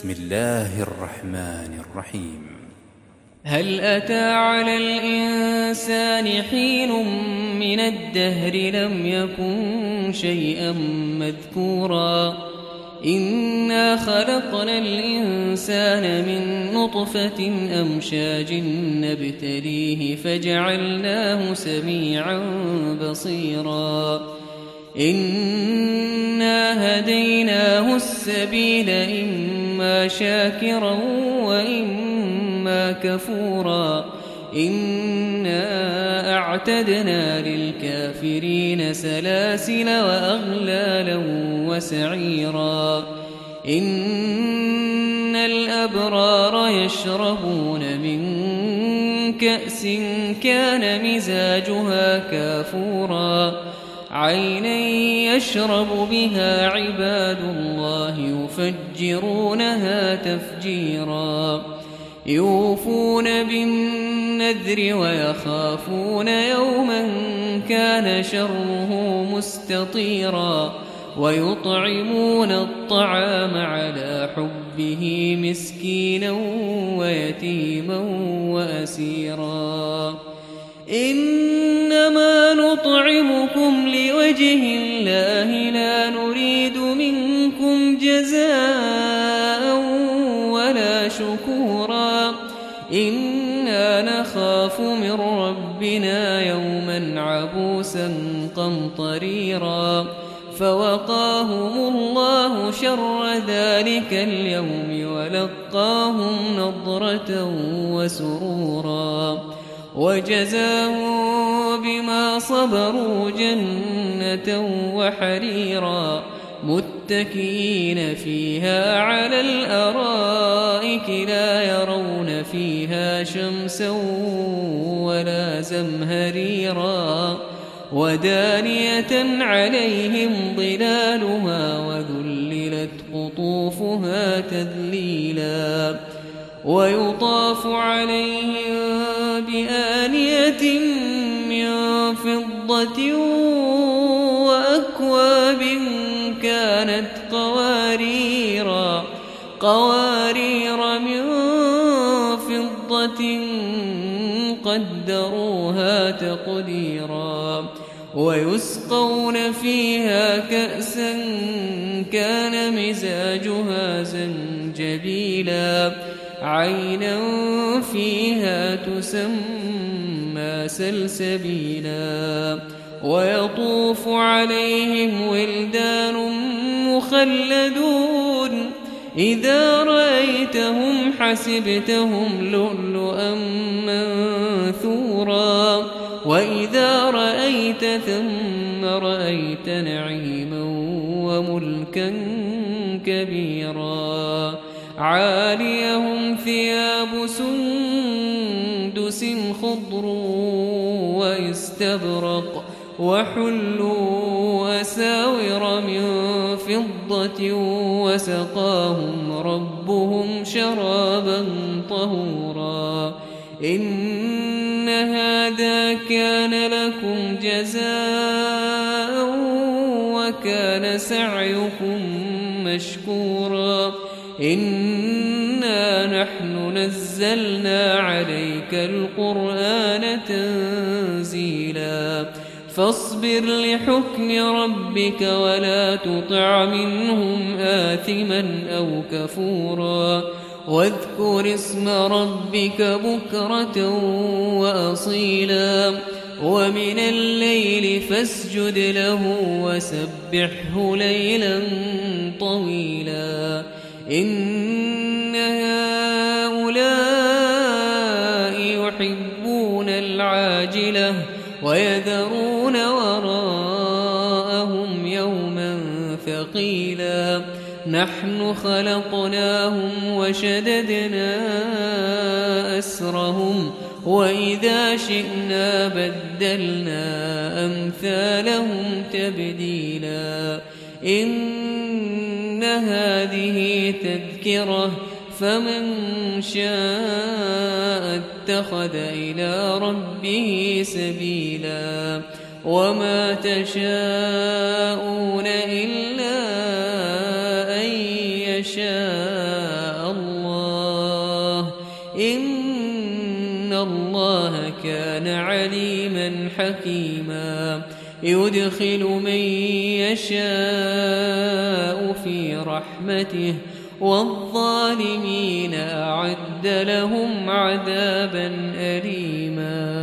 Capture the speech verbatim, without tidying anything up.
بسم الله الرحمن الرحيم. هل أتى على الإنسان حين من الدهر لم يكن شيئا مذكورا إنا خلقنا الإنسان من نطفة أمشاج نبتليه فجعلناه سميعا بصيرا إنا هديناه السبيل إما شاكرا وإما كفورا إنا أعتدنا للكافرين سلاسل وأغلالا وسعيرا إن الأبرار يشربون من كأس كان مزاجها كافورا عينا يشرب بها عباد الله يفجرونها تفجيرا يوفون بالنذر ويخافون يوما كان شره مستطيرا ويطعمون الطعام على حبه مسكينا ويتيما وأسيرا إنما نطعمكم لوجه الله لا نريد منكم جزاء ولا شكورا إنا نخاف من ربنا يوما عبوسا قمطريرا فوقاهم الله شر ذلك اليوم ولقاهم نضرة وسرورا وجزاهم بما صبروا جنة وحريرا متكئين فيها على الأرائك لا يرون فيها شمسا ولا زمهريرا ودانية عليهم ظلالها وذللت قطوفها تذليلا ويطاف عليهم بآنية من فضة وأكواب كانت قواريرا قوارير من فضة قدروها تقديرا ويسقون فيها كأسا كان مزاجها زنجبيلا عينا فيها تسمى سلسبيلا ويطوف عليهم ولدان مخلدون إذا رأيتهم حسبتهم لؤلؤا منثورا وإذا رأيت ثم رأيت نعيما وملكا كبيرا عاليهم ثياب سندس خضر واستبرق وحلوا أساور من فضة وسقاهم ربهم شرابا طهورا إن هذا كان لكم جزاء وكان سعيكم مشكورا إنا نحن نزلنا عليك القرآن تنزيلا فاصبر لحكم ربك ولا تطع منهم آثما أو كفورا واذكر اسم ربك بكرة وأصيلا ومن الليل فاسجد له وسبحه ليلا طويلا إن هؤلاء يحبون العاجلة ويذرون وراءهم يوما ثقيلا نحن خلقناهم وشددنا أسرهم وإذا شئنا بدلنا أمثالهم تبديلا إن هذه تذكرة فمن شاء اتخذ إلى ربه سبيلا وما تشاءون إلا أن يشاء إن الله كان عليما حكيما يدخل من يشاء في رحمته والظالمين أعد لهم عذابا أليما